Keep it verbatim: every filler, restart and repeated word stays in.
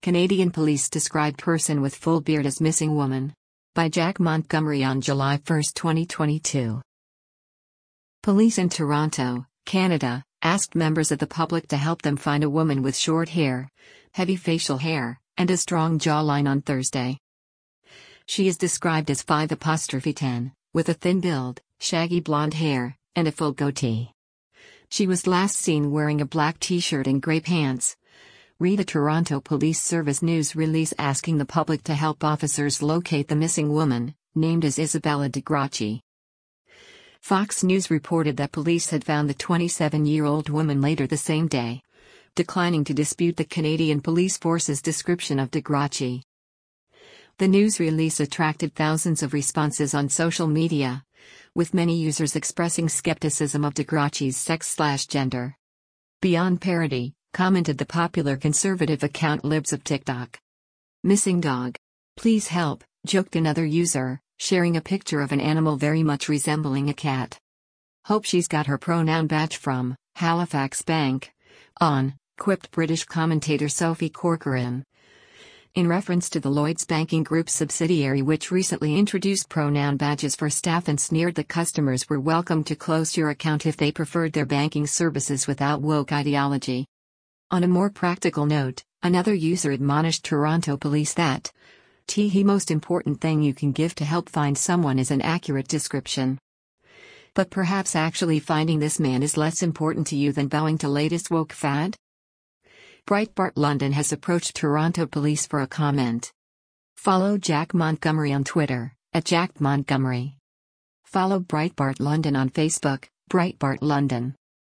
Canadian police described person with full beard as missing woman. By Jack Montgomery on July first, twenty twenty-two. Police in Toronto, Canada, asked members of the public to help them find a woman with short hair, heavy facial hair, and a strong jawline on Thursday. She is described as five ten, with a thin build, shaggy blonde hair, and a full goatee. She was last seen wearing a black t-shirt and grey pants. Read a Toronto Police Service news release asking the public to help officers locate the missing woman, named as Isabella DeGracchi. Fox News reported that police had found the twenty-seven-year-old woman later the same day, declining to dispute the Canadian Police Force's description of DeGracchi. The news release attracted thousands of responses on social media, with many users expressing skepticism of DeGracchi's sex/gender. Beyond parody, commented the popular conservative account Libs of TikTok. Missing dog. Please help, joked another user, sharing a picture of an animal very much resembling a cat. Hope she's got her pronoun badge from Halifax Bank. On, quipped British commentator Sophie Corcoran. In reference to the Lloyds Banking Group subsidiary which recently introduced pronoun badges for staff and sneered that customers were welcome to close your account if they preferred their banking services without woke ideology. On a more practical note, another user admonished Toronto police that the most important thing you can give to help find someone is an accurate description. But perhaps actually finding this man is less important to you than bowing to latest woke fad? Breitbart London has approached Toronto police for a comment. Follow Jack Montgomery on Twitter, at Jack Montgomery. Follow Breitbart London on Facebook, Breitbart London.